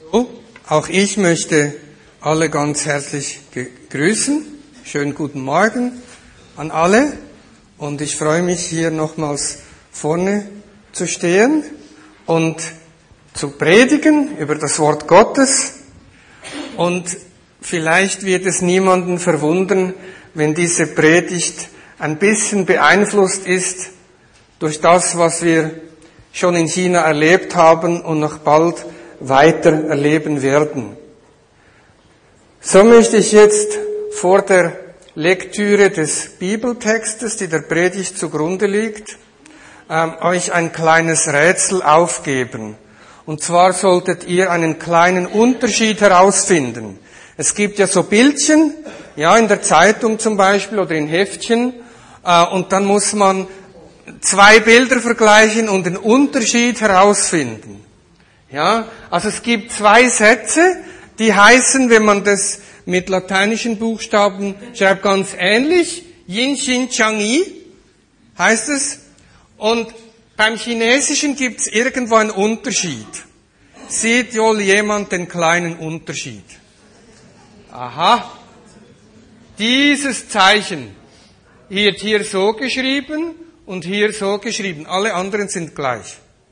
Hallo, auch ich möchte alle ganz herzlich grüßen. Schönen guten Morgen an alle. Und ich freue mich, hier nochmals vorne zu stehen und zu predigen über das Wort Gottes. Und vielleicht wird es niemanden verwundern, wenn diese Predigt ein bisschen beeinflusst ist durch das, was wir schon in China erlebt haben und noch bald weiter erleben werden. So möchte ich jetzt vor der Lektüre des Bibeltextes, die der Predigt zugrunde liegt, euch ein kleines Rätsel aufgeben. Und zwar solltet ihr einen kleinen Unterschied herausfinden. Es gibt ja so Bildchen, ja, in der Zeitung zum Beispiel oder in Heftchen, und dann muss man zwei Bilder vergleichen und den Unterschied herausfinden. Ja, also es gibt zwei Sätze, die heißen, wenn man das mit lateinischen Buchstaben schreibt, ganz ähnlich. Yin, Xin, Chang, Yi heißt es. Und beim Chinesischen gibt es irgendwo einen Unterschied. Sieht wohl jemand den kleinen Unterschied? Aha. Dieses Zeichen wird hier so geschrieben und hier so geschrieben. Alle anderen sind gleich.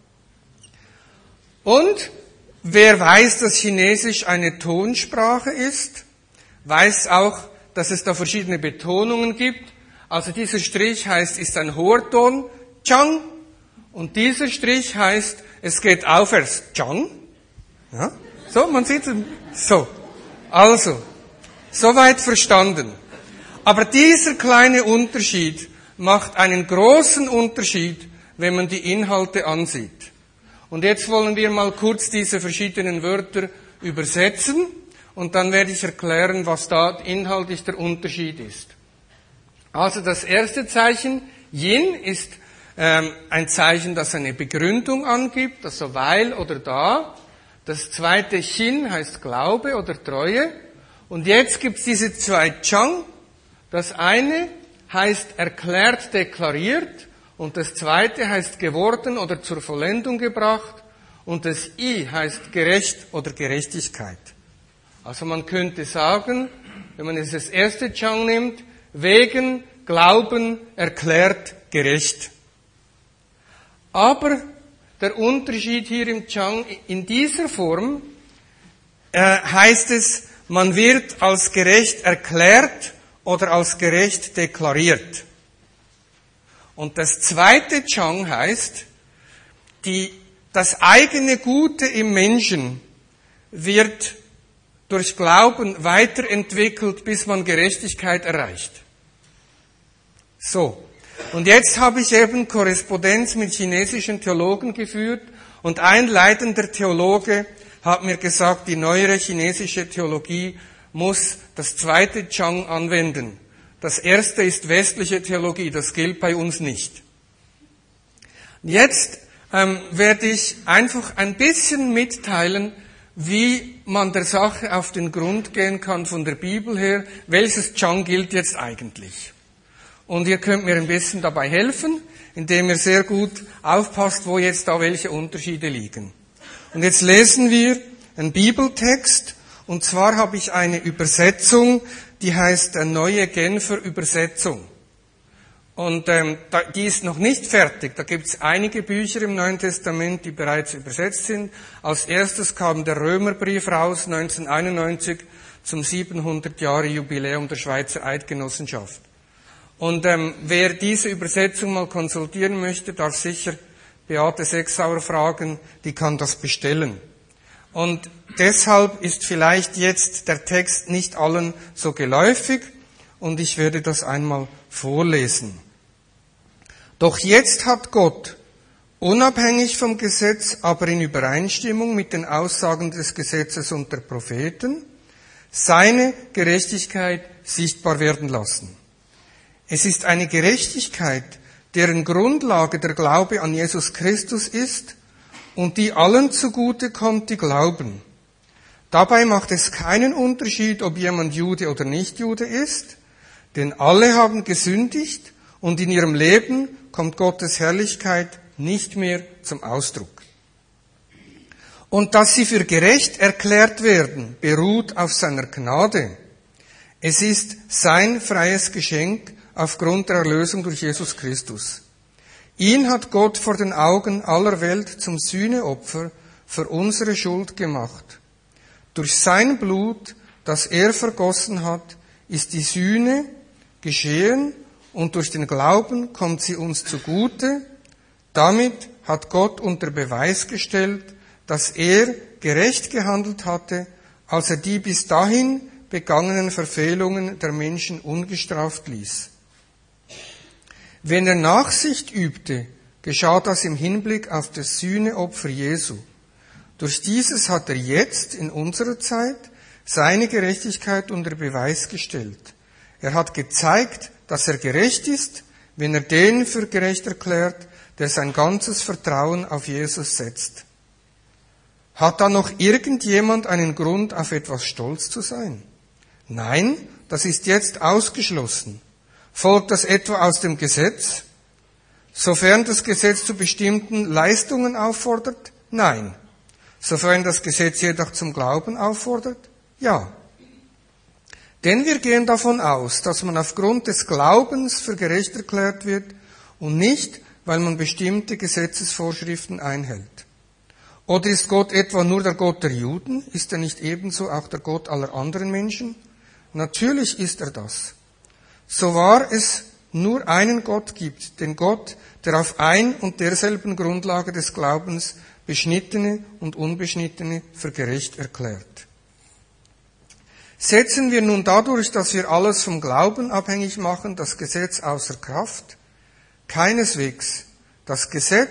Und wer weiß, dass Chinesisch eine Tonsprache ist, weiß auch, dass es da verschiedene Betonungen gibt. Also dieser Strich heißt, ist ein hoher Ton, Chang. Und dieser Strich heißt, es geht aufwärts, Chang. Ja? So, man sieht es. So. Also, soweit verstanden. Aber dieser kleine Unterschied macht einen großen Unterschied, wenn man die Inhalte ansieht. Und jetzt wollen wir mal kurz diese verschiedenen Wörter übersetzen und dann werde ich erklären, was da inhaltlich der Unterschied ist. Also das erste Zeichen, Yin, ist ein Zeichen, das eine Begründung angibt, also weil oder da. Das zweite Xin heißt Glaube oder Treue. Und jetzt gibt es diese zwei Chang. Das eine heißt erklärt, deklariert. Und das zweite heißt geworden oder zur Vollendung gebracht. Und das I heißt gerecht oder Gerechtigkeit. Also man könnte sagen, wenn man jetzt das erste Chang nimmt, wegen Glauben erklärt gerecht. Aber der Unterschied hier im Chang, in dieser Form, heißt es, man wird als gerecht erklärt oder als gerecht deklariert. Und das zweite Chang heißt, das eigene Gute im Menschen wird durch Glauben weiterentwickelt, bis man Gerechtigkeit erreicht. So. Und jetzt habe ich eben Korrespondenz mit chinesischen Theologen geführt und ein leitender Theologe hat mir gesagt, die neuere chinesische Theologie muss das zweite Chang anwenden. Das erste ist westliche Theologie, das gilt bei uns nicht. Jetzt werde ich einfach ein bisschen mitteilen, wie man der Sache auf den Grund gehen kann von der Bibel her. Welches Chang gilt jetzt eigentlich? Und ihr könnt mir ein bisschen dabei helfen, indem ihr sehr gut aufpasst, wo jetzt da welche Unterschiede liegen. Und jetzt lesen wir einen Bibeltext, und zwar habe ich eine Übersetzung, die heißt Neue Genfer Übersetzung. Und die ist noch nicht fertig. Da gibt es einige Bücher im Neuen Testament, die bereits übersetzt sind. Als erstes kam der Römerbrief raus, 1991, zum 700 Jahre Jubiläum der Schweizer Eidgenossenschaft. Und wer diese Übersetzung mal konsultieren möchte, darf sicher Beate Sechsauer fragen, die kann das bestellen. Und deshalb ist vielleicht jetzt der Text nicht allen so geläufig und ich werde das einmal vorlesen. Doch jetzt hat Gott, unabhängig vom Gesetz, aber in Übereinstimmung mit den Aussagen des Gesetzes und der Propheten, seine Gerechtigkeit sichtbar werden lassen. Es ist eine Gerechtigkeit, deren Grundlage der Glaube an Jesus Christus ist und die allen zugute kommt, die glauben. Dabei macht es keinen Unterschied, ob jemand Jude oder nicht Jude ist, denn alle haben gesündigt und in ihrem Leben kommt Gottes Herrlichkeit nicht mehr zum Ausdruck. Und dass sie für gerecht erklärt werden, beruht auf seiner Gnade. Es ist sein freies Geschenk aufgrund der Erlösung durch Jesus Christus. Ihn hat Gott vor den Augen aller Welt zum Sühneopfer für unsere Schuld gemacht. Durch sein Blut, das er vergossen hat, ist die Sühne geschehen und durch den Glauben kommt sie uns zugute. Damit hat Gott unter Beweis gestellt, dass er gerecht gehandelt hatte, als er die bis dahin begangenen Verfehlungen der Menschen ungestraft ließ. Wenn er Nachsicht übte, geschah das im Hinblick auf das Sühneopfer Jesu. Durch dieses hat er jetzt in unserer Zeit seine Gerechtigkeit unter Beweis gestellt. Er hat gezeigt, dass er gerecht ist, wenn er den für gerecht erklärt, der sein ganzes Vertrauen auf Jesus setzt. Hat da noch irgendjemand einen Grund, auf etwas stolz zu sein? Nein, das ist jetzt ausgeschlossen. Folgt das etwa aus dem Gesetz? Sofern das Gesetz zu bestimmten Leistungen auffordert? Nein. Sofern das Gesetz jedoch zum Glauben auffordert? Ja. Denn wir gehen davon aus, dass man aufgrund des Glaubens für gerecht erklärt wird und nicht, weil man bestimmte Gesetzesvorschriften einhält. Oder ist Gott etwa nur der Gott der Juden? Ist er nicht ebenso auch der Gott aller anderen Menschen? Natürlich ist er das. So wahr es nur einen Gott gibt, den Gott, der auf ein und derselben Grundlage des Glaubens Beschnittene und Unbeschnittene für gerecht erklärt. Setzen wir nun dadurch, dass wir alles vom Glauben abhängig machen, das Gesetz außer Kraft? Keineswegs. Das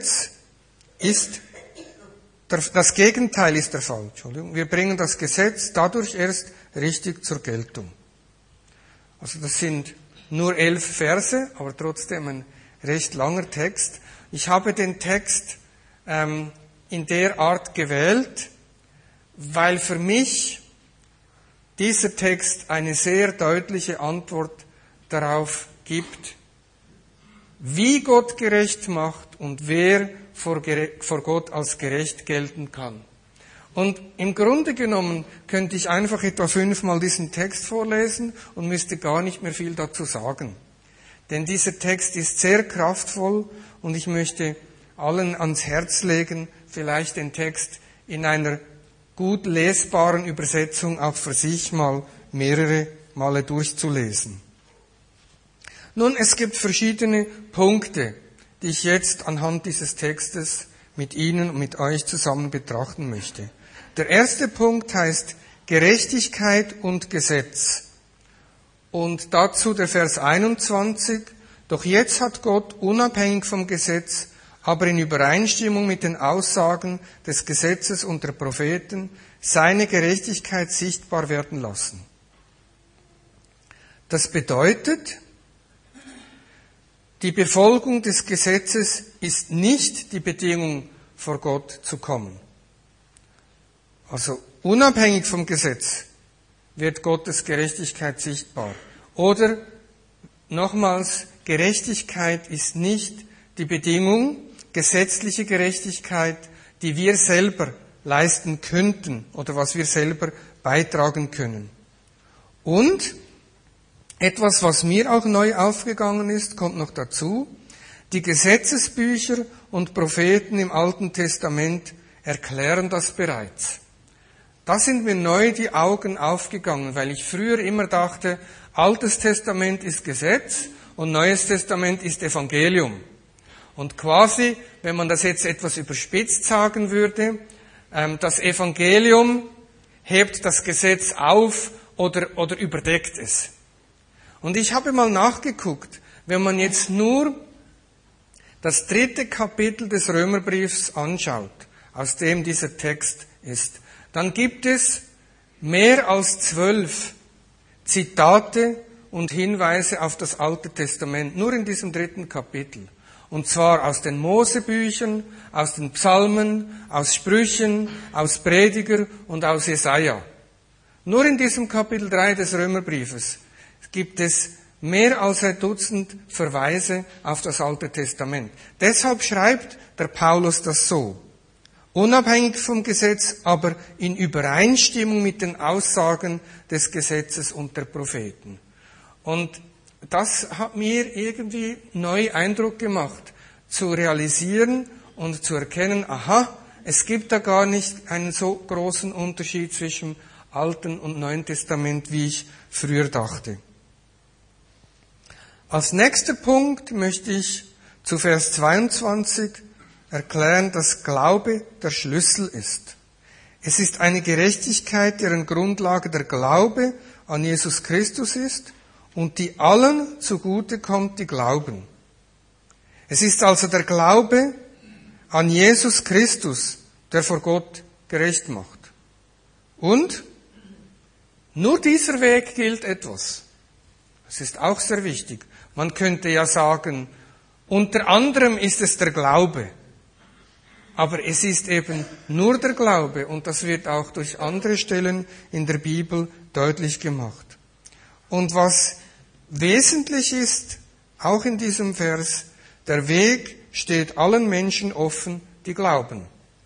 Gegenteil ist der Fall. Wir bringen das Gesetz dadurch erst richtig zur Geltung. Also das sind nur 11 Verse, aber trotzdem ein recht langer Text. Ich habe den Text in der Art gewählt, weil für mich dieser Text eine sehr deutliche Antwort darauf gibt, wie Gott gerecht macht und wer vor Gott als gerecht gelten kann. Und im Grunde genommen könnte ich einfach etwa 5-mal diesen Text vorlesen und müsste gar nicht mehr viel dazu sagen. Denn dieser Text ist sehr kraftvoll und ich möchte allen ans Herz legen, vielleicht den Text in einer gut lesbaren Übersetzung auch für sich mal mehrere Male durchzulesen. Nun, es gibt verschiedene Punkte, die ich jetzt anhand dieses Textes mit Ihnen und mit euch zusammen betrachten möchte. Der erste Punkt heißt Gerechtigkeit und Gesetz. Und dazu der Vers 21. Doch jetzt hat Gott unabhängig vom Gesetz, aber in Übereinstimmung mit den Aussagen des Gesetzes und der Propheten seine Gerechtigkeit sichtbar werden lassen. Das bedeutet, die Befolgung des Gesetzes ist nicht die Bedingung, vor Gott zu kommen. Also unabhängig vom Gesetz wird Gottes Gerechtigkeit sichtbar. Oder nochmals, Gerechtigkeit ist nicht die Bedingung, gesetzliche Gerechtigkeit, die wir selber leisten könnten oder was wir selber beitragen können. Und etwas, was mir auch neu aufgegangen ist, kommt noch dazu. Die Gesetzesbücher und Propheten im Alten Testament erklären das bereits. Da sind mir neu die Augen aufgegangen, weil ich früher immer dachte, Altes Testament ist Gesetz und Neues Testament ist Evangelium. Und quasi, wenn man das jetzt etwas überspitzt sagen würde, das Evangelium hebt das Gesetz auf oder überdeckt es. Und ich habe mal nachgeguckt, wenn man jetzt nur das 3. Kapitel des Römerbriefs anschaut, aus dem dieser Text ist, dann gibt es mehr als 12 Zitate und Hinweise auf das Alte Testament, nur in diesem 3. Kapitel. Und zwar aus den Mosebüchern, aus den Psalmen, aus Sprüchen, aus Prediger und aus Jesaja. Nur in diesem Kapitel 3 des Römerbriefes gibt es mehr als ein Dutzend Verweise auf das Alte Testament. Deshalb schreibt der Paulus das so. unabhängig vom Gesetz, aber in Übereinstimmung mit den Aussagen des Gesetzes und der Propheten. Und das hat mir irgendwie neu Eindruck gemacht, zu realisieren und zu erkennen, aha, es gibt da gar nicht einen so großen Unterschied zwischen Alten und Neuen Testament, wie ich früher dachte. Als nächster Punkt möchte ich zu Vers 22 erklären, dass Glaube der Schlüssel ist. Es ist eine Gerechtigkeit, deren Grundlage der Glaube an Jesus Christus ist und die allen zugute kommt, die glauben. Es ist also der Glaube an Jesus Christus, der vor Gott gerecht macht. Und nur dieser Weg gilt etwas. Das ist auch sehr wichtig. Man könnte ja sagen, unter anderem ist es der Glaube. Aber es ist eben nur der Glaube und das wird auch durch andere Stellen in der Bibel deutlich gemacht. Und was wesentlich ist, auch in diesem Vers, der Weg steht allen Menschen offen, die glauben.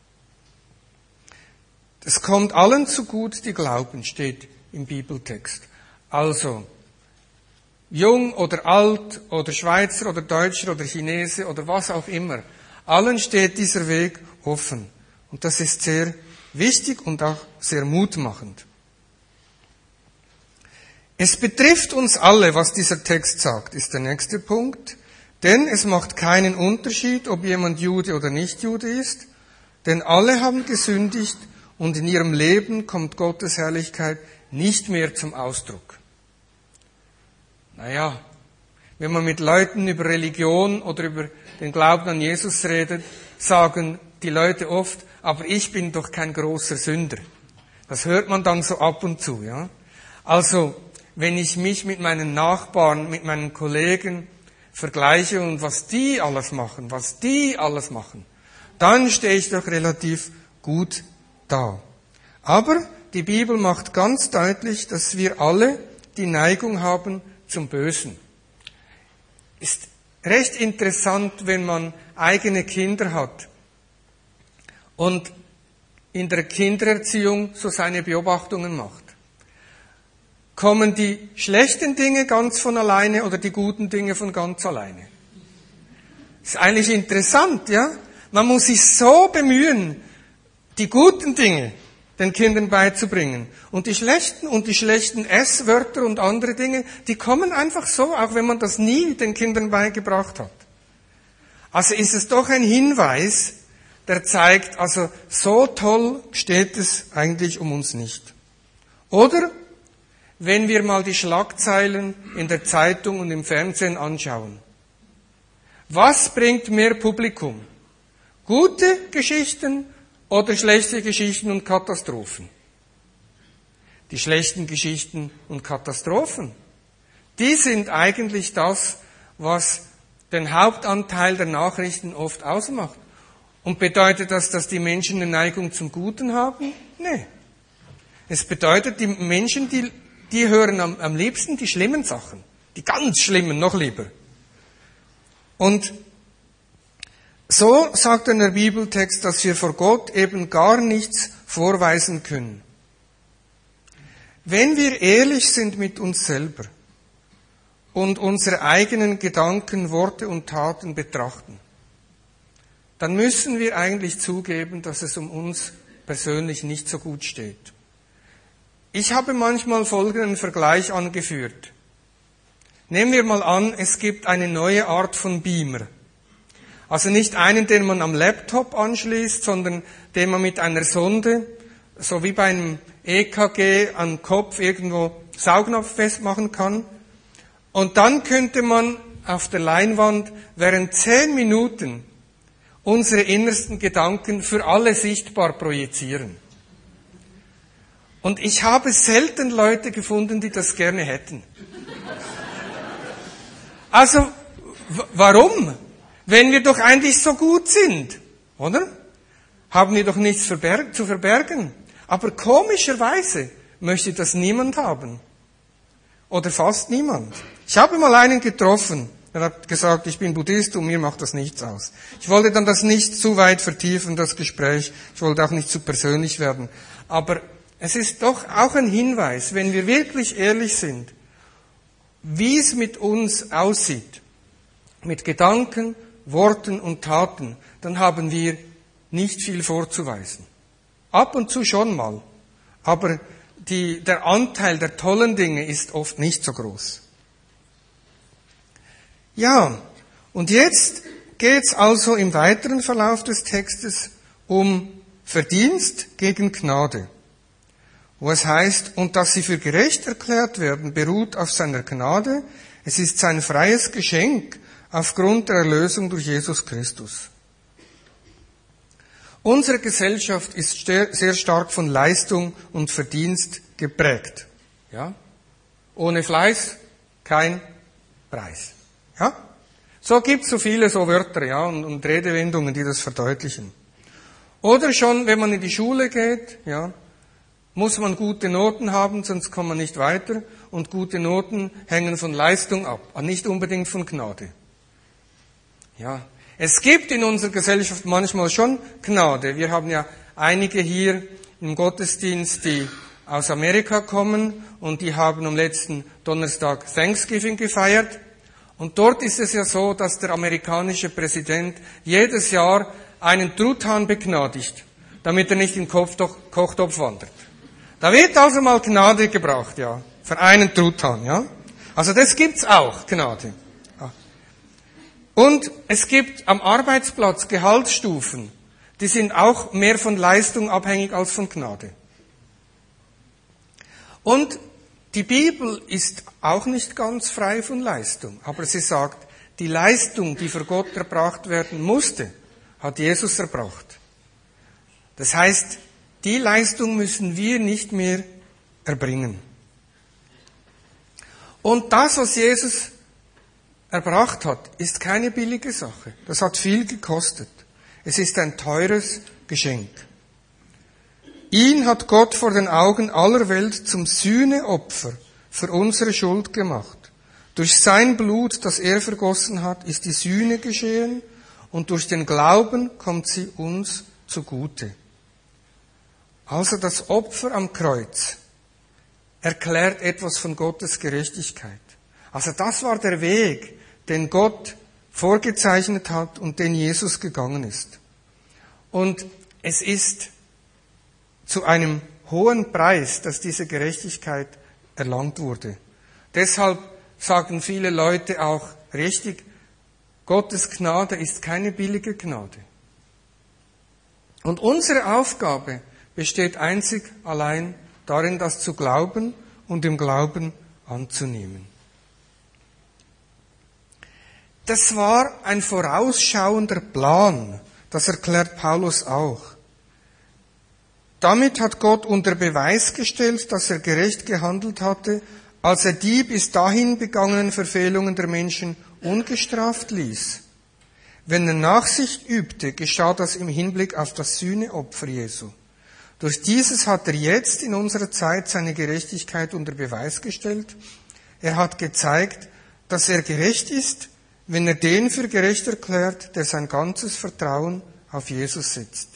Es kommt allen zugut, die glauben, steht im Bibeltext. Also, jung oder alt oder Schweizer oder Deutscher oder Chinese oder was auch immer, allen steht dieser Weg offen. Und das ist sehr wichtig und auch sehr mutmachend. Es betrifft uns alle, was dieser Text sagt, ist der nächste Punkt. Denn es macht keinen Unterschied, ob jemand Jude oder nicht Jude ist. Denn alle haben gesündigt und in ihrem Leben kommt Gottes Herrlichkeit nicht mehr zum Ausdruck. Naja, wenn man mit Leuten über Religion oder über den Glauben an Jesus redet, sagen die Leute oft, aber ich bin doch kein großer Sünder. Das hört man dann so ab und zu, ja. Also, wenn ich mich mit meinen Nachbarn, mit meinen Kollegen vergleiche und was die alles machen, dann stehe ich doch relativ gut da. Aber die Bibel macht ganz deutlich, dass wir alle die Neigung haben zum Bösen. Ist recht interessant, wenn man eigene Kinder hat und in der Kindererziehung so seine Beobachtungen macht. Kommen die schlechten Dinge ganz von alleine oder die guten Dinge von ganz alleine? Ist eigentlich interessant, ja? Man muss sich so bemühen, die guten Dinge den Kindern beizubringen. Und die schlechten S-Wörter und andere Dinge, die kommen einfach so, auch wenn man das nie den Kindern beigebracht hat. Also ist es doch ein Hinweis, der zeigt, also so toll steht es eigentlich um uns nicht. Oder wenn wir mal die Schlagzeilen in der Zeitung und im Fernsehen anschauen. Was bringt mehr Publikum? Gute Geschichten oder schlechte Geschichten und Katastrophen? Die schlechten Geschichten und Katastrophen, die sind eigentlich das, was den Hauptanteil der Nachrichten oft ausmacht. Und bedeutet das, dass die Menschen eine Neigung zum Guten haben? Nee. Es bedeutet, die Menschen, die hören am liebsten die schlimmen Sachen. Die ganz schlimmen noch lieber. Und so sagt in der Bibeltext, dass wir vor Gott eben gar nichts vorweisen können. Wenn wir ehrlich sind mit uns selber und unsere eigenen Gedanken, Worte und Taten betrachten, dann müssen wir eigentlich zugeben, dass es um uns persönlich nicht so gut steht. Ich habe manchmal folgenden Vergleich angeführt. Nehmen wir mal an, es gibt eine neue Art von Beamer. Also nicht einen, den man am Laptop anschließt, sondern den man mit einer Sonde, so wie beim EKG, am Kopf irgendwo Saugnapf festmachen kann. Und dann könnte man auf der Leinwand während 10 Minuten unsere innersten Gedanken für alle sichtbar projizieren. Und ich habe selten Leute gefunden, die das gerne hätten. Also, warum? Wenn wir doch eigentlich so gut sind, oder? Haben wir doch nichts zu verbergen. Aber komischerweise möchte das niemand haben. Oder fast niemand. Ich habe mal einen getroffen, Er hat gesagt, ich bin Buddhist und mir macht das nichts aus. Ich wollte dann das nicht zu weit vertiefen, das Gespräch. Ich wollte auch nicht zu persönlich werden. Aber es ist doch auch ein Hinweis, wenn wir wirklich ehrlich sind, wie es mit uns aussieht, mit Gedanken, Worten und Taten, dann haben wir nicht viel vorzuweisen. Ab und zu schon mal. Aber der Anteil der tollen Dinge ist oft nicht so groß. Ja, und jetzt geht's also im weiteren Verlauf des Textes um Verdienst gegen Gnade, wo es heißt, und dass sie für gerecht erklärt werden, beruht auf seiner Gnade, es ist sein freies Geschenk aufgrund der Erlösung durch Jesus Christus. Unsere Gesellschaft ist sehr stark von Leistung und Verdienst geprägt. Ja? Ohne Fleiß kein Preis. Ja? So gibt's so viele so Wörter, ja, und Redewendungen, die das verdeutlichen. Oder schon, wenn man in die Schule geht, ja, muss man gute Noten haben, sonst kommt man nicht weiter. Und gute Noten hängen von Leistung ab, nicht unbedingt von Gnade. Ja, es gibt in unserer Gesellschaft manchmal schon Gnade. Wir haben ja einige hier im Gottesdienst, die aus Amerika kommen und die haben am letzten Donnerstag Thanksgiving gefeiert. Und dort ist es ja so, dass der amerikanische Präsident jedes Jahr einen Truthahn begnadigt, damit er nicht in den Kochtopf wandert. Da wird also mal Gnade gebraucht, ja, für einen Truthahn, ja. Also das gibt's auch, Gnade. Ja. Und es gibt am Arbeitsplatz Gehaltsstufen, die sind auch mehr von Leistung abhängig als von Gnade. Und die Bibel ist auch nicht ganz frei von Leistung, aber sie sagt, die Leistung, die für Gott erbracht werden musste, hat Jesus erbracht. Das heißt, die Leistung müssen wir nicht mehr erbringen. Und das, was Jesus erbracht hat, ist keine billige Sache. Das hat viel gekostet. Es ist ein teures Geschenk. Ihn hat Gott vor den Augen aller Welt zum Sühneopfer für unsere Schuld gemacht. Durch sein Blut, das er vergossen hat, ist die Sühne geschehen und durch den Glauben kommt sie uns zugute. Also das Opfer am Kreuz erklärt etwas von Gottes Gerechtigkeit. Also das war der Weg, den Gott vorgezeichnet hat und den Jesus gegangen ist. Und es ist zu einem hohen Preis, dass diese Gerechtigkeit erlangt wurde. Deshalb sagen viele Leute auch richtig, Gottes Gnade ist keine billige Gnade. Und unsere Aufgabe besteht einzig allein darin, das zu glauben und im Glauben anzunehmen. Das war ein vorausschauender Plan, das erklärt Paulus auch. Damit hat Gott unter Beweis gestellt, dass er gerecht gehandelt hatte, als er die bis dahin begangenen Verfehlungen der Menschen ungestraft ließ. Wenn er Nachsicht übte, geschah das im Hinblick auf das Sühneopfer Jesu. Durch dieses hat er jetzt in unserer Zeit seine Gerechtigkeit unter Beweis gestellt. Er hat gezeigt, dass er gerecht ist, wenn er den für gerecht erklärt, der sein ganzes Vertrauen auf Jesus setzt.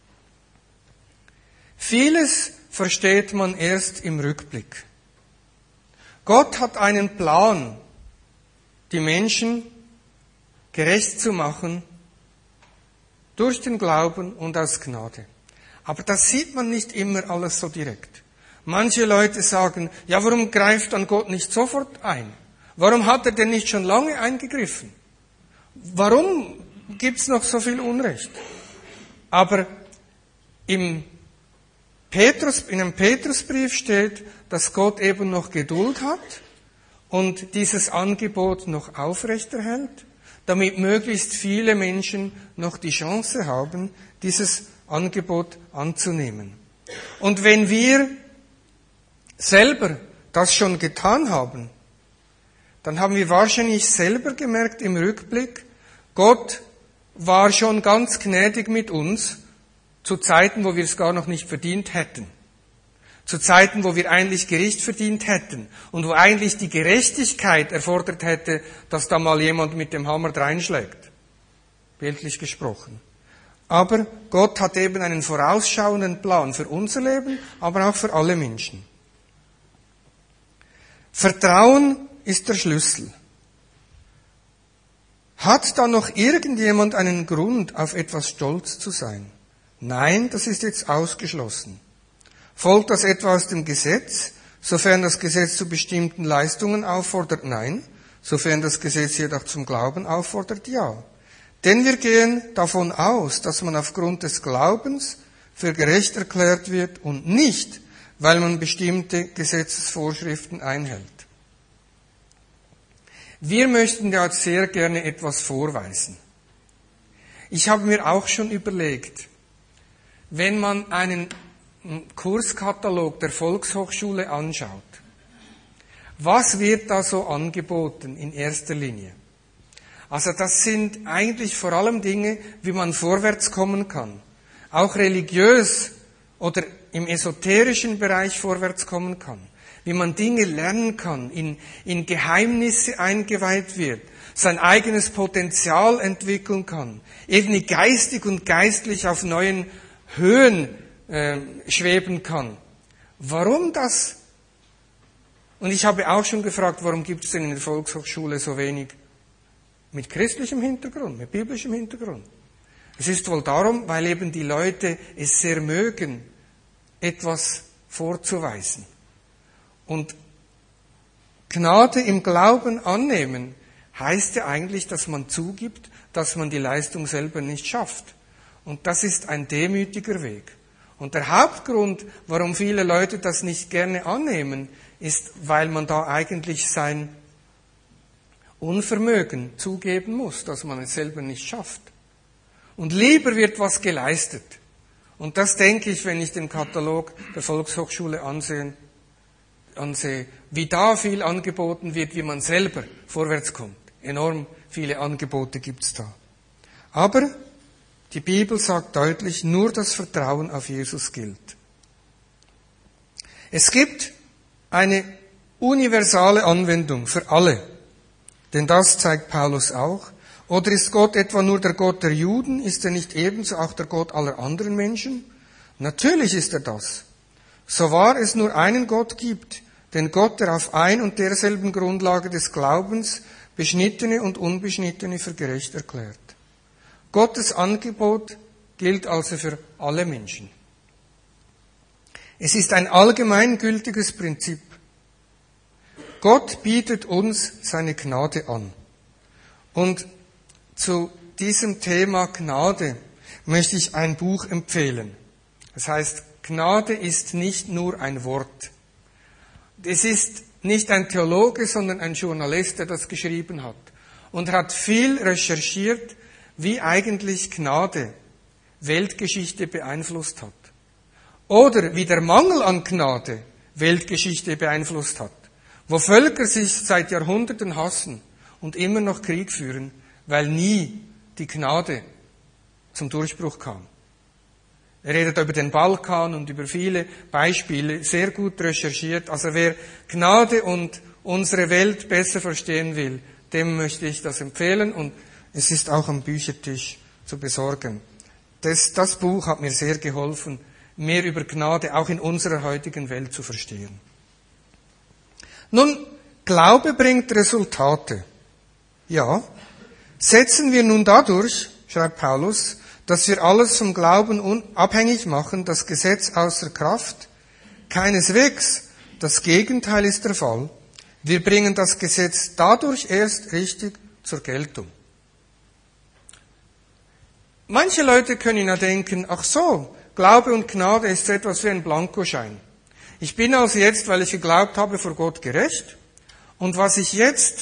Vieles versteht man erst im Rückblick. Gott hat einen Plan, die Menschen gerecht zu machen, durch den Glauben und aus Gnade. Aber das sieht man nicht immer alles so direkt. Manche Leute sagen, ja, warum greift dann Gott nicht sofort ein? Warum hat er denn nicht schon lange eingegriffen? Warum gibt's noch so viel Unrecht? Aber in einem Petrusbrief steht, dass Gott eben noch Geduld hat und dieses Angebot noch aufrechterhält, damit möglichst viele Menschen noch die Chance haben, dieses Angebot anzunehmen. Und wenn wir selber das schon getan haben, dann haben wir wahrscheinlich selber gemerkt im Rückblick, Gott war schon ganz gnädig mit uns, zu Zeiten, wo wir es gar noch nicht verdient hätten. Zu Zeiten, wo wir eigentlich Gericht verdient hätten und wo eigentlich die Gerechtigkeit erfordert hätte, dass da mal jemand mit dem Hammer dreinschlägt. Bildlich gesprochen. Aber Gott hat eben einen vorausschauenden Plan für unser Leben, aber auch für alle Menschen. Vertrauen ist der Schlüssel. Hat da noch irgendjemand einen Grund, auf etwas stolz zu sein? Nein, das ist jetzt ausgeschlossen. Folgt das etwa aus dem Gesetz, sofern das Gesetz zu bestimmten Leistungen auffordert? Nein. Sofern das Gesetz jedoch zum Glauben auffordert? Ja. Denn wir gehen davon aus, dass man aufgrund des Glaubens für gerecht erklärt wird und nicht, weil man bestimmte Gesetzesvorschriften einhält. Wir möchten ja sehr gerne etwas vorweisen. Ich habe mir auch schon überlegt, wenn man einen Kurskatalog der Volkshochschule anschaut, was wird da so angeboten in erster Linie? Also das sind eigentlich vor allem Dinge, wie man vorwärts kommen kann. Auch religiös oder im esoterischen Bereich vorwärts kommen kann. Wie man Dinge lernen kann, in Geheimnisse eingeweiht wird, sein eigenes Potenzial entwickeln kann, irgendwie geistig und geistlich auf neuen Höhen schweben kann. Warum das? Und ich habe auch schon gefragt, warum gibt es denn in der Volkshochschule so wenig mit christlichem Hintergrund, mit biblischem Hintergrund? Es ist wohl darum, weil eben die Leute es sehr mögen, etwas vorzuweisen. Und Gnade im Glauben annehmen heißt ja eigentlich, dass man zugibt, dass man die Leistung selber nicht schafft. Und das ist ein demütiger Weg. Und der Hauptgrund, warum viele Leute das nicht gerne annehmen, ist, weil man da eigentlich sein Unvermögen zugeben muss, dass man es selber nicht schafft. Und lieber wird was geleistet. Und das denke ich, wenn ich den Katalog der Volkshochschule ansehe, wie da viel angeboten wird, wie man selber vorwärts kommt. Enorm viele Angebote gibt's da. Aber die Bibel sagt deutlich, nur das Vertrauen auf Jesus gilt. Es gibt eine universale Anwendung für alle, denn das zeigt Paulus auch. Oder ist Gott etwa nur der Gott der Juden? Ist er nicht ebenso auch der Gott aller anderen Menschen? Natürlich ist er das. So wahr es nur einen Gott gibt, den Gott, der auf ein und derselben Grundlage des Glaubens Beschnittene und Unbeschnittene für gerecht erklärt. Gottes Angebot gilt also für alle Menschen. Es ist ein allgemeingültiges Prinzip. Gott bietet uns seine Gnade an. Und zu diesem Thema Gnade möchte ich ein Buch empfehlen. Das heißt, Gnade ist nicht nur ein Wort. Es ist nicht ein Theologe, sondern ein Journalist, der das geschrieben hat. Und hat viel recherchiert, wie eigentlich Gnade Weltgeschichte beeinflusst hat. Oder wie der Mangel an Gnade Weltgeschichte beeinflusst hat. Wo Völker sich seit Jahrhunderten hassen und immer noch Krieg führen, weil nie die Gnade zum Durchbruch kam. Er redet über den Balkan und über viele Beispiele, sehr gut recherchiert. Also wer Gnade und unsere Welt besser verstehen will, dem möchte ich das empfehlen und es ist auch am Büchertisch zu besorgen. Das Buch hat mir sehr geholfen, mehr über Gnade auch in unserer heutigen Welt zu verstehen. Nun, Glaube bringt Resultate. Ja, setzen wir nun dadurch, schreibt Paulus, dass wir alles vom Glauben abhängig machen, das Gesetz außer Kraft? Keineswegs. Das Gegenteil ist der Fall. Wir bringen das Gesetz dadurch erst richtig zur Geltung. Manche Leute können ja denken, ach so, Glaube und Gnade ist so etwas wie ein Blankoschein. Ich bin also jetzt, weil ich geglaubt habe, vor Gott gerecht. Und was ich jetzt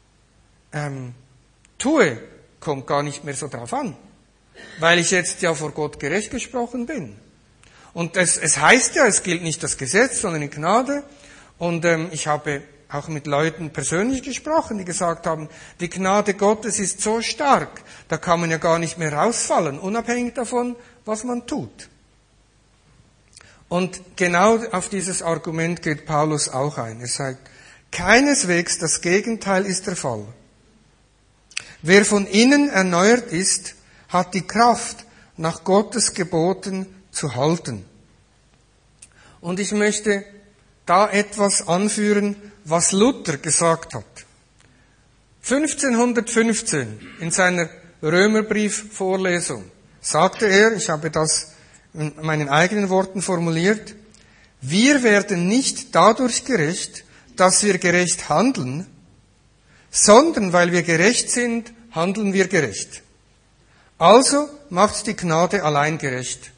tue, kommt gar nicht mehr so drauf an. Weil ich jetzt ja vor Gott gerecht gesprochen bin. Und es heißt ja, es gilt nicht das Gesetz, sondern die Gnade. Und ich habe auch mit Leuten persönlich gesprochen, die gesagt haben, die Gnade Gottes ist so stark, da kann man ja gar nicht mehr rausfallen, unabhängig davon, was man tut. Und genau auf dieses Argument geht Paulus auch ein. Er sagt, keineswegs das Gegenteil ist der Fall. Wer von innen erneuert ist, hat die Kraft, nach Gottes Geboten zu halten. Und ich möchte da etwas anführen, was Luther gesagt hat. 1515 in seiner Römerbrief-Vorlesung sagte er, ich habe das in meinen eigenen Worten formuliert, wir werden nicht dadurch gerecht, dass wir gerecht handeln, sondern weil wir gerecht sind, handeln wir gerecht. Also macht die Gnade allein gerecht.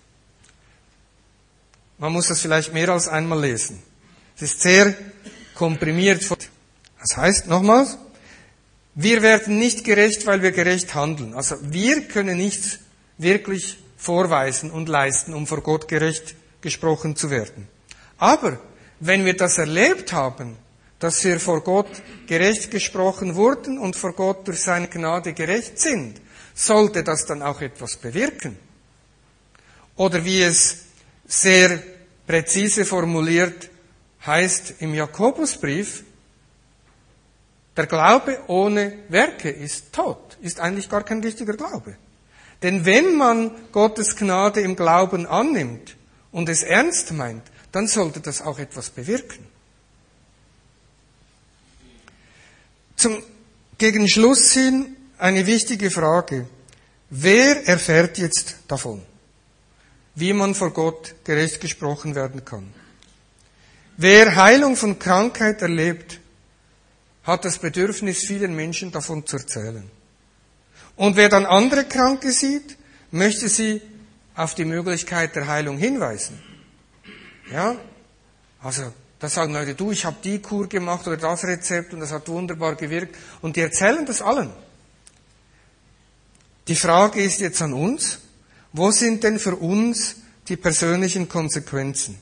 Man muss das vielleicht mehr als einmal lesen. Es ist sehr komprimiert. Das heißt, nochmals, wir werden nicht gerecht, weil wir gerecht handeln. Also wir können nichts wirklich vorweisen und leisten, um vor Gott gerecht gesprochen zu werden. Aber wenn wir das erlebt haben, dass wir vor Gott gerecht gesprochen wurden und vor Gott durch seine Gnade gerecht sind, sollte das dann auch etwas bewirken. Oder wie es sehr präzise formuliert heißt im Jakobusbrief, der Glaube ohne Werke ist tot, ist eigentlich gar kein richtiger Glaube. Denn wenn man Gottes Gnade im Glauben annimmt und es ernst meint, dann sollte das auch etwas bewirken. Gegen Schluss hin eine wichtige Frage. Wer erfährt jetzt davon, wie man vor Gott gerecht gesprochen werden kann? Wer Heilung von Krankheit erlebt, hat das Bedürfnis, vielen Menschen davon zu erzählen. Und wer dann andere Kranke sieht, möchte sie auf die Möglichkeit der Heilung hinweisen. Ja? Also, da sagen Leute, du, ich habe die Kur gemacht oder das Rezept und das hat wunderbar gewirkt. Und die erzählen das allen. Die Frage ist jetzt an uns, wo sind denn für uns die persönlichen Konsequenzen?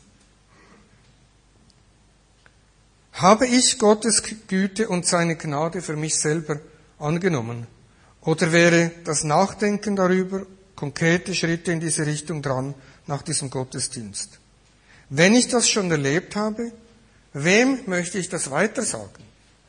Habe ich Gottes Güte und seine Gnade für mich selber angenommen? Oder wäre das Nachdenken darüber, konkrete Schritte in diese Richtung dran nach diesem Gottesdienst? Wenn ich das schon erlebt habe, wem möchte ich das weitersagen?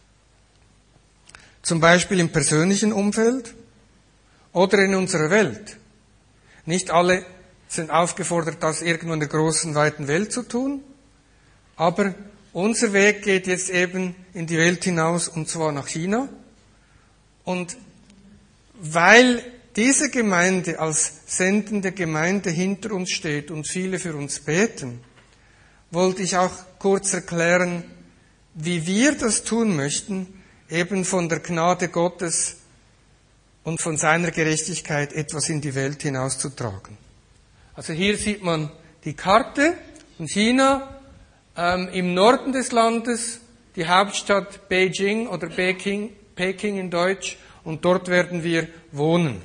Zum Beispiel im persönlichen Umfeld oder in unserer Welt. Nicht alle sind aufgefordert, das irgendwo in der großen, weiten Welt zu tun, aber unser Weg geht jetzt eben in die Welt hinaus, und zwar nach China. Und weil diese Gemeinde als sendende Gemeinde hinter uns steht und viele für uns beten, wollte ich auch kurz erklären, wie wir das tun möchten, eben von der Gnade Gottes und von seiner Gerechtigkeit etwas in die Welt hinauszutragen. Also hier sieht man die Karte von China, im Norden des Landes, die Hauptstadt Beijing oder Peking in Deutsch, und dort werden wir wohnen.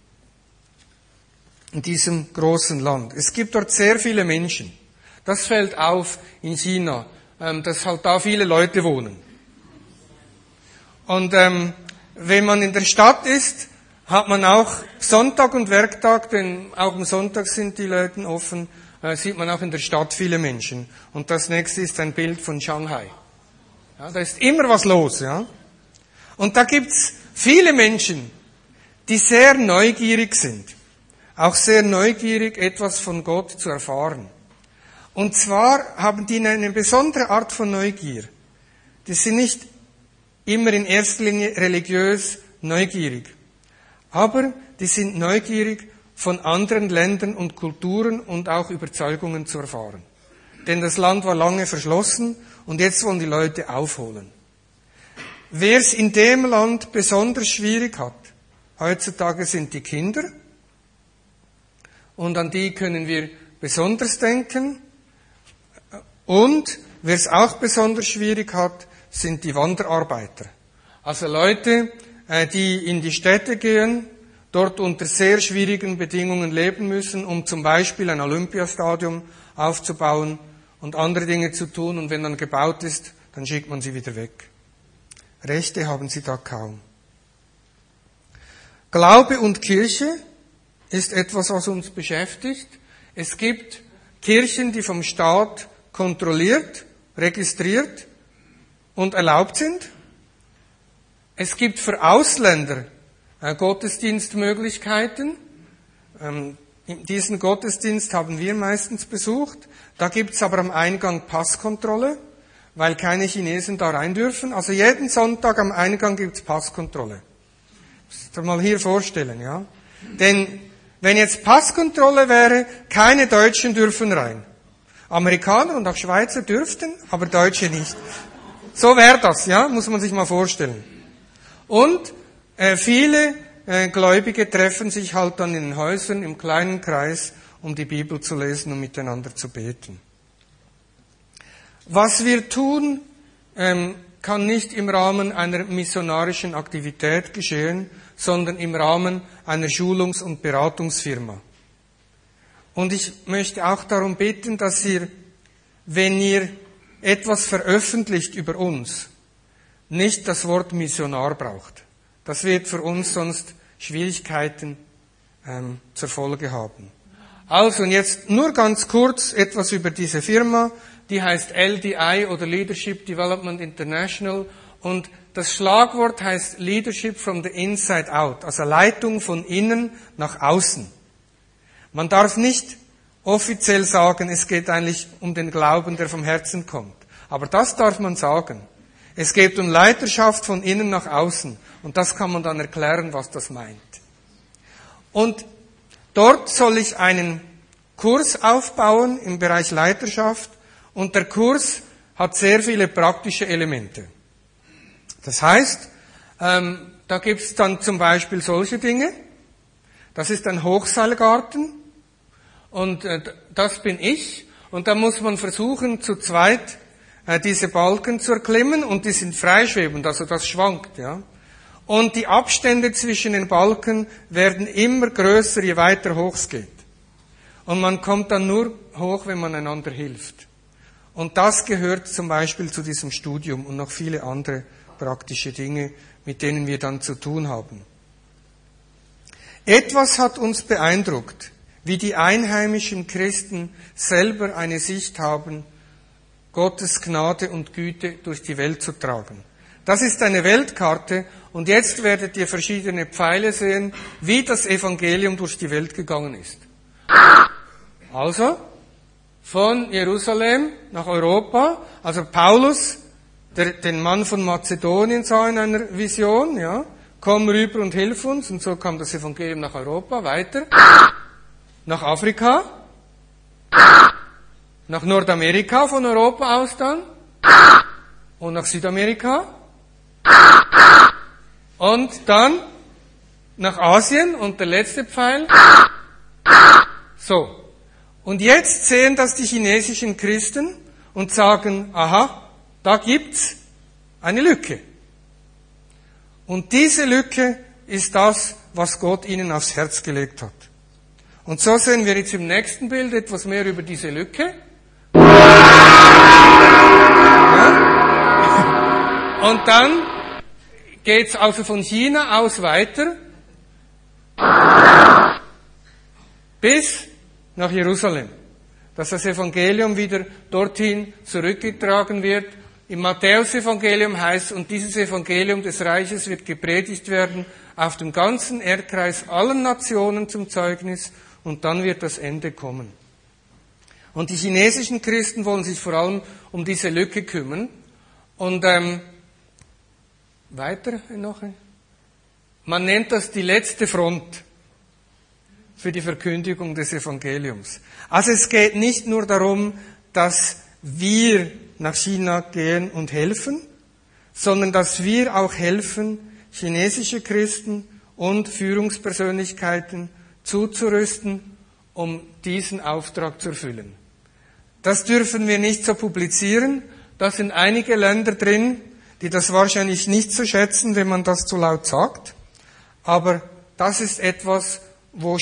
In diesem großen Land. Es gibt dort sehr viele Menschen. Das fällt auf in China, dass halt da viele Leute wohnen. Und wenn man in der Stadt ist, hat man auch Sonntag und Werktag, denn auch am Sonntag sind die Läden offen, sieht man auch in der Stadt viele Menschen. Und das nächste ist ein Bild von Shanghai. Ja, da ist immer was los, ja. Und da gibt's viele Menschen, die sehr neugierig sind. Auch sehr neugierig, etwas von Gott zu erfahren. Und zwar haben die eine besondere Art von Neugier. Die sind nicht immer in erster Linie religiös neugierig. Aber die sind neugierig, von anderen Ländern und Kulturen und auch Überzeugungen zu erfahren. Denn das Land war lange verschlossen und jetzt wollen die Leute aufholen. Wer es in dem Land besonders schwierig hat, heutzutage sind die Kinder. Und an die können wir besonders denken. Und wer es auch besonders schwierig hat, sind die Wanderarbeiter. Also Leute, die in die Städte gehen, dort unter sehr schwierigen Bedingungen leben müssen, um zum Beispiel ein Olympiastadion aufzubauen und andere Dinge zu tun. Und wenn dann gebaut ist, dann schickt man sie wieder weg. Rechte haben sie da kaum. Glaube und Kirche ist etwas, was uns beschäftigt. Es gibt Kirchen, die vom Staat kontrolliert, registriert und erlaubt sind. Es gibt für Ausländer Gottesdienstmöglichkeiten. Diesen Gottesdienst haben wir meistens besucht. Da gibt's aber am Eingang Passkontrolle, weil keine Chinesen da rein dürfen. Also jeden Sonntag am Eingang gibt's Passkontrolle. Das muss mal hier vorstellen, ja. Denn wenn jetzt Passkontrolle wäre, keine Deutschen dürfen rein. Amerikaner und auch Schweizer dürften, aber Deutsche nicht. So wäre das, ja, muss man sich mal vorstellen. Und viele Gläubige treffen sich halt dann in den Häusern im kleinen Kreis, um die Bibel zu lesen und miteinander zu beten. Was wir tun, kann nicht im Rahmen einer missionarischen Aktivität geschehen, sondern im Rahmen einer Schulungs- und Beratungsfirma. Und ich möchte auch darum bitten, dass ihr, wenn ihr etwas veröffentlicht über uns, nicht das Wort Missionar braucht. Das wird für uns sonst Schwierigkeiten zur Folge haben. Also, und jetzt nur ganz kurz etwas über diese Firma. Die heißt LDI oder Leadership Development International. Und das Schlagwort heißt Leadership from the Inside Out, also Leitung von innen nach außen. Man darf nicht offiziell sagen, es geht eigentlich um den Glauben, der vom Herzen kommt. Aber das darf man sagen. Es geht um Leiterschaft von innen nach außen. Und das kann man dann erklären, was das meint. Und dort soll ich einen Kurs aufbauen im Bereich Leiterschaft. Und der Kurs hat sehr viele praktische Elemente. Das heißt, da gibt es dann zum Beispiel solche Dinge. Das ist ein Hochseilgarten. Und das bin ich. Und da muss man versuchen, zu zweit diese Balken zu erklimmen. Und die sind freischwebend, also das schwankt, ja. Und die Abstände zwischen den Balken werden immer größer, je weiter hoch es geht. Und man kommt dann nur hoch, wenn man einander hilft. Und das gehört zum Beispiel zu diesem Studium und noch viele andere praktische Dinge, mit denen wir dann zu tun haben. Etwas hat uns beeindruckt, wie die einheimischen Christen selber eine Sicht haben, Gottes Gnade und Güte durch die Welt zu tragen. Das ist eine Weltkarte und jetzt werdet ihr verschiedene Pfeile sehen, wie das Evangelium durch die Welt gegangen ist. Also, von Jerusalem nach Europa, also Paulus, den Mann von Mazedonien sah in einer Vision, ja, komm rüber und hilf uns, und so kam das Evangelium nach Europa, weiter, nach Afrika, nach Nordamerika von Europa aus dann, und nach Südamerika, und dann nach Asien, und der letzte Pfeil, so. Und jetzt sehen das die chinesischen Christen und sagen, aha, da gibt's eine Lücke. Und diese Lücke ist das, was Gott ihnen aufs Herz gelegt hat. Und so sehen wir jetzt im nächsten Bild etwas mehr über diese Lücke. Ja. Und dann geht's also von China aus weiter bis nach Jerusalem, dass das Evangelium wieder dorthin zurückgetragen wird. Im Matthäus-Evangelium heißt, und dieses Evangelium des Reiches wird gepredigt werden auf dem ganzen Erdkreis allen Nationen zum Zeugnis, und dann wird das Ende kommen. Und die chinesischen Christen wollen sich vor allem um diese Lücke kümmern. Und weiter noch. Man nennt das die letzte Front für die Verkündigung des Evangeliums. Also es geht nicht nur darum, dass wir nach China gehen und helfen, sondern dass wir auch helfen, chinesische Christen und Führungspersönlichkeiten zuzurüsten, um diesen Auftrag zu erfüllen. Das dürfen wir nicht so publizieren. Da sind einige Länder drin, die das wahrscheinlich nicht so schätzen, wenn man das zu laut sagt. Aber das ist etwas, wo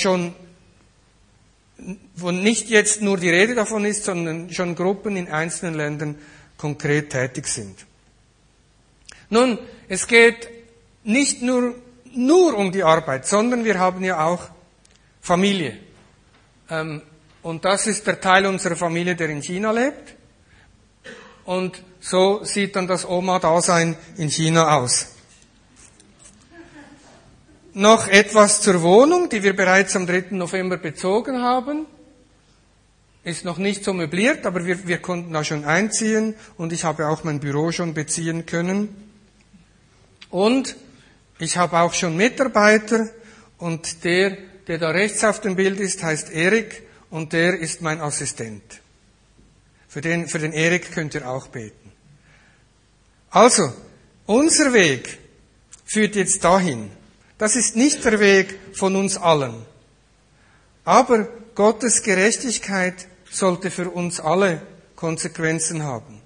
nicht jetzt nur die Rede davon ist, sondern schon Gruppen in einzelnen Ländern konkret tätig sind. Nun, es geht nicht nur um die Arbeit, sondern wir haben ja auch Familie. und das ist der Teil unserer Familie, der in China lebt. Und so sieht dann das Oma-Dasein in China aus. Noch etwas zur Wohnung, die wir bereits am 3. November bezogen haben. Ist noch nicht so möbliert, aber wir konnten da schon einziehen und ich habe auch mein Büro schon beziehen können. Und ich habe auch schon Mitarbeiter und der da rechts auf dem Bild ist, heißt Erik und der ist mein Assistent. Für den Erik könnt ihr auch beten. Also, unser Weg führt jetzt dahin. Das ist nicht der Weg von uns allen. Aber Gottes Gerechtigkeit sollte für uns alle Konsequenzen haben.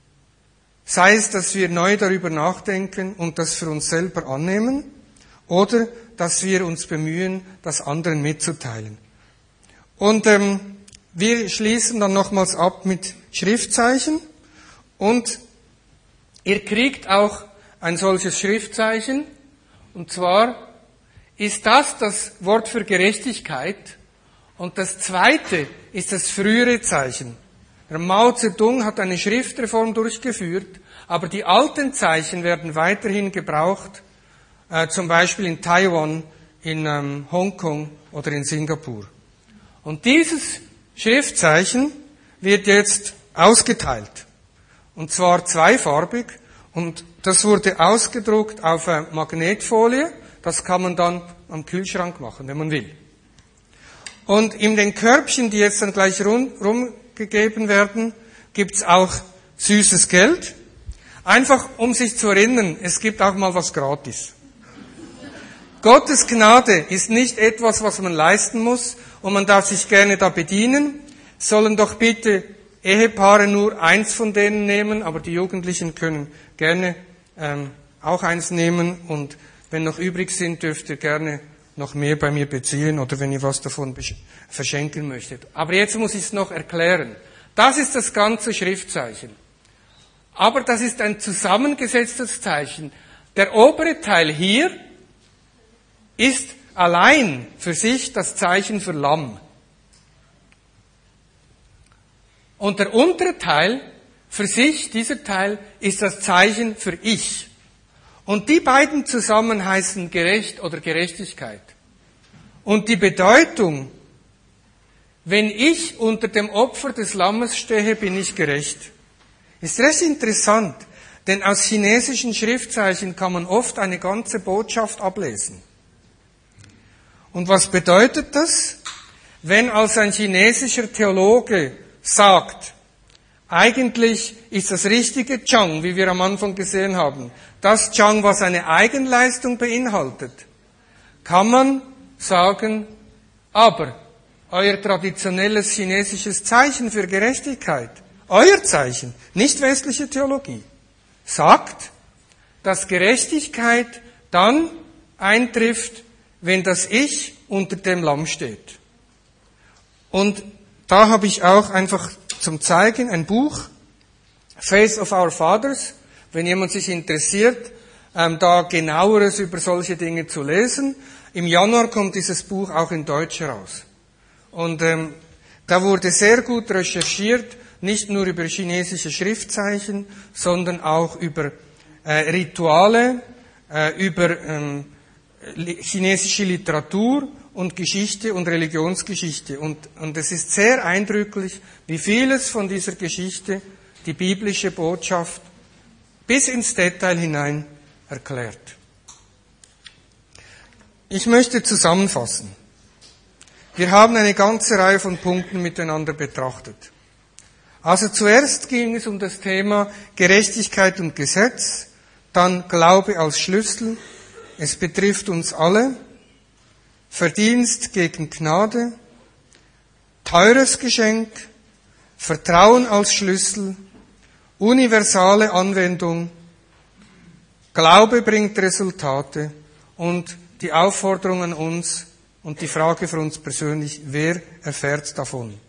Sei es, dass wir neu darüber nachdenken und das für uns selber annehmen, oder dass wir uns bemühen, das anderen mitzuteilen. Und wir schließen dann nochmals ab mit Schriftzeichen. Und ihr kriegt auch ein solches Schriftzeichen. Und zwar ist das Wort für Gerechtigkeit. Und das zweite ist das frühere Zeichen. Der Mao Zedong hat eine Schriftreform durchgeführt, aber die alten Zeichen werden weiterhin gebraucht, zum Beispiel in Taiwan, in Hongkong oder in Singapur. Und dieses Schriftzeichen wird jetzt ausgeteilt. Und zwar zweifarbig. Und das wurde ausgedruckt auf Magnetfolie. Das kann man dann am Kühlschrank machen, wenn man will. Und in den Körbchen, die jetzt dann gleich rumgegeben werden, gibt's auch süßes Geld. Einfach, um sich zu erinnern, es gibt auch mal was gratis. Gottes Gnade ist nicht etwas, was man leisten muss und man darf sich gerne da bedienen. Sollen doch bitte Ehepaare nur eins von denen nehmen, aber die Jugendlichen können gerne auch eins nehmen und wenn noch übrig sind, dürft ihr gerne noch mehr bei mir beziehen oder wenn ihr was davon verschenken möchtet. Aber jetzt muss ich es noch erklären. Das ist das ganze Schriftzeichen. Aber das ist ein zusammengesetztes Zeichen. Der obere Teil hier ist allein für sich das Zeichen für Lamm. Und der untere Teil, für sich, dieser Teil, ist das Zeichen für Ich. Und die beiden zusammen heißen gerecht oder Gerechtigkeit. Und die Bedeutung, wenn ich unter dem Opfer des Lammes stehe, bin ich gerecht. Ist recht interessant, denn aus chinesischen Schriftzeichen kann man oft eine ganze Botschaft ablesen. Und was bedeutet das? Wenn also ein chinesischer Theologe sagt, eigentlich ist das richtige Chang, wie wir am Anfang gesehen haben, das Chang, was eine Eigenleistung beinhaltet, kann man sagen, aber euer traditionelles chinesisches Zeichen für Gerechtigkeit, euer Zeichen, nicht westliche Theologie, sagt, dass Gerechtigkeit dann eintrifft, wenn das Ich unter dem Lamm steht. Und da habe ich auch einfach zum Zeigen ein Buch, Faith of Our Fathers, wenn jemand sich interessiert, da genaueres über solche Dinge zu lesen. Im Januar kommt dieses Buch auch in Deutsch heraus. Und da wurde sehr gut recherchiert, nicht nur über chinesische Schriftzeichen, sondern auch über Rituale, über chinesische Literatur und Geschichte und Religionsgeschichte. Und es ist sehr eindrücklich, wie vieles von dieser Geschichte die biblische Botschaft bis ins Detail hinein erklärt. Ich möchte zusammenfassen. Wir haben eine ganze Reihe von Punkten miteinander betrachtet. Also zuerst ging es um das Thema Gerechtigkeit und Gesetz, dann Glaube als Schlüssel. Es betrifft uns alle. Verdienst gegen Gnade, teures Geschenk, Vertrauen als Schlüssel, universale Anwendung, Glaube bringt Resultate und die Aufforderung an uns und die Frage für uns persönlich, wer erfährt davon?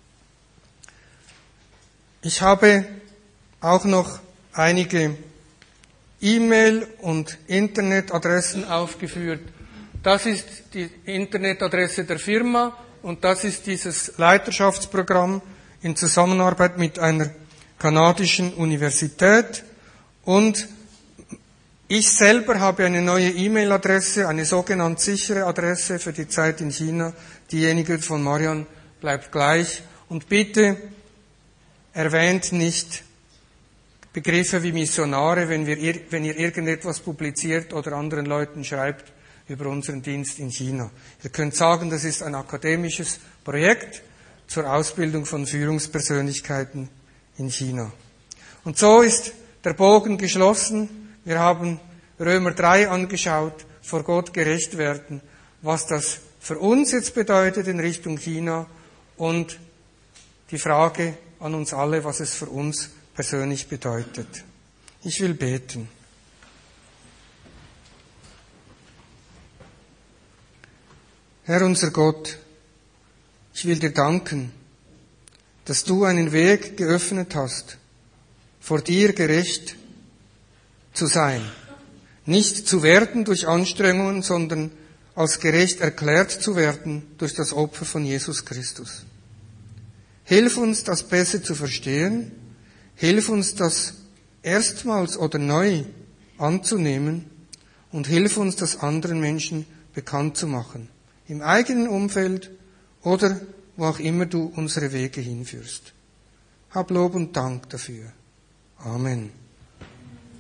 Ich habe auch noch einige E-Mail- und Internetadressen aufgeführt. Das ist die Internetadresse der Firma und das ist dieses Leiterschaftsprogramm in Zusammenarbeit mit einer kanadischen Universität. Und ich selber habe eine neue E-Mail-Adresse, eine sogenannt sichere Adresse für die Zeit in China. Diejenige von Marian bleibt gleich. Und bitte erwähnt nicht Begriffe wie Missionare, wenn ihr irgendetwas publiziert oder anderen Leuten schreibt über unseren Dienst in China. Ihr könnt sagen, das ist ein akademisches Projekt zur Ausbildung von Führungspersönlichkeiten in China. Und so ist der Bogen geschlossen. Wir haben Römer 3 angeschaut, vor Gott gerecht werden, was das für uns jetzt bedeutet in Richtung China und die Frage an uns alle, was es für uns persönlich bedeutet. Ich will beten. Herr unser Gott, ich will dir danken, dass du einen Weg geöffnet hast, vor dir gerecht zu sein. Nicht zu werden durch Anstrengungen, sondern als gerecht erklärt zu werden durch das Opfer von Jesus Christus. Hilf uns, das besser zu verstehen. Hilf uns, das erstmals oder neu anzunehmen. Und hilf uns, das anderen Menschen bekannt zu machen. Im eigenen Umfeld oder wo auch immer du unsere Wege hinführst. Hab Lob und Dank dafür. Amen.